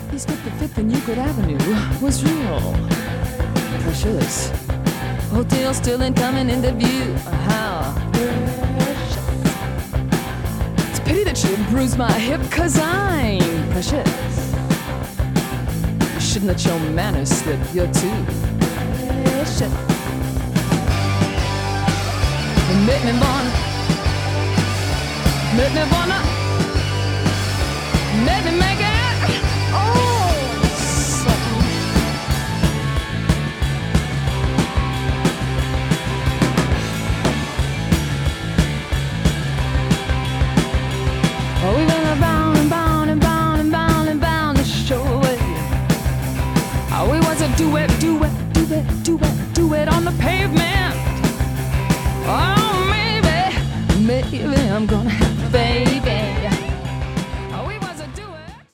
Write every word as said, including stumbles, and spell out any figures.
He skipped the Fifth and Euclid Avenue. Was real precious. Hotel still incoming into view. How precious. It's a pity that you bruised my hip, cause I'm precious. You shouldn't let your manners slip. You're too precious. Make me wanna, make me wanna, make me make